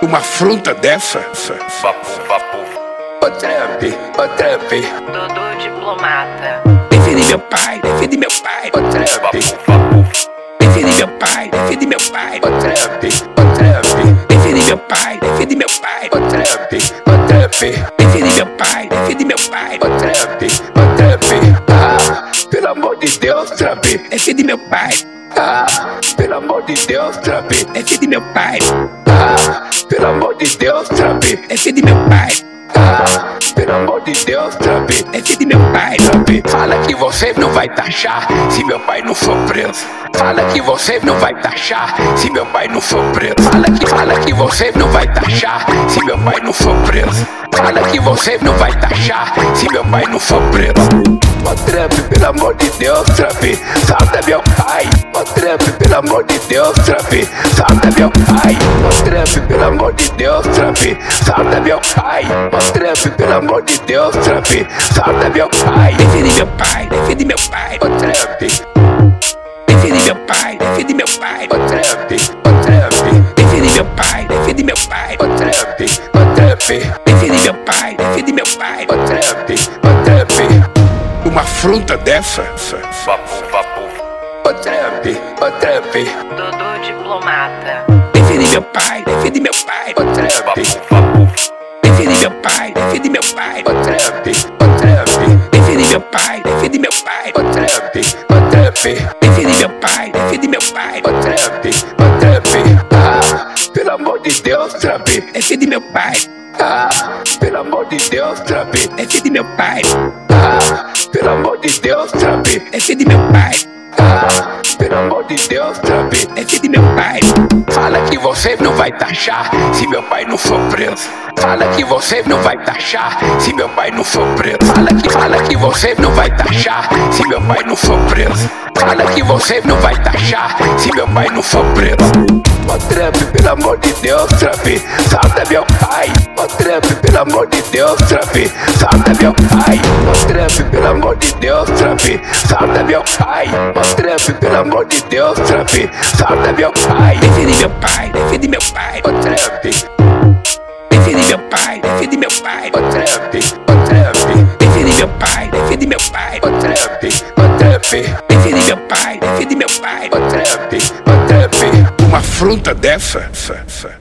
Uma afronta dessa? Ô trap, Dudu Diplomata. Defende meu pai, defende meu pai. ô trap, Defende meu pai, defende meu pai. ô trap, Defende meu pai, defende meu pai. ô trap, Defende meu pai, defende meu pai. ô trap. Ah, pelo amor de Deus, trap. Defende meu pai, Ah, pelo amor de Deus, trap. defende meu pai. Ah, pelo amor de Deus, trap. Defende meu pai, Ah, pelo amor de Deus, trap. defende meu pai. Fala que você não vai taxar se meu pai não for preso. Fala que você não vai taxar se meu pai não for preso. Fala que você não vai taxar se meu pai não for preso. Fala que você não vai taxar se meu pai não for preso. Ô trap, pelo amor de Deus, trap, salta meu pai. Ô trap, pelo amor de Deus, trap, salta meu pai. Ô trap, pelo amor de Deus, trap, salta meu pai. Ô trap, pelo amor de Deus, trap, salta meu pai. Defende meu pai, defende meu pai. Ô trap, Defende meu pai, defende meu pai. ô trap, Defende meu pai, defende meu pai. ô trap, Defende meu pai, defende meu pai. ô trap. Uma afronta dessa? Ô trap, Dudu Diplomata. Defende meu pai, defende meu pai. ô trap, Defende meu pai, defende meu pai. ô trap, Defende meu pai, defende meu pai. ô trap. Defende meu pai, defende meu pai. Ô trap. Ah, pelo amor de Deus, trap. Defende meu pai, Ah, pelo amor de Deus, trap. defende meu pai. Ah, pelo amor de Deus, trap. Defende meu pai, Ah, pelo amor de Deus, trap. defende meu pai. Fala que você não vai taxar se meu pai não for preso. Fala que você não vai taxar se meu pai não for preso. Fala que você não vai taxar se meu pai não for preso. Fala que você não vai taxar se meu pai não for preso. Ô trap, pelo amor de Deus, trap, salta meu pai. Ô trap, pelo amor de Deus, trap, salta meu pai. Ô trap, pelo amor de Deus, trap, salta meu pai. Ô trap, pelo amor de Deus, trap, salta meu pai. Defende meu pai, defende meu pai. Ô trap, Defende meu pai, defende meu pai. ô trap, Defende meu pai, defende meu pai. ô trap, Defende meu pai, defende meu pai. ô trap. Uma afronta dessa?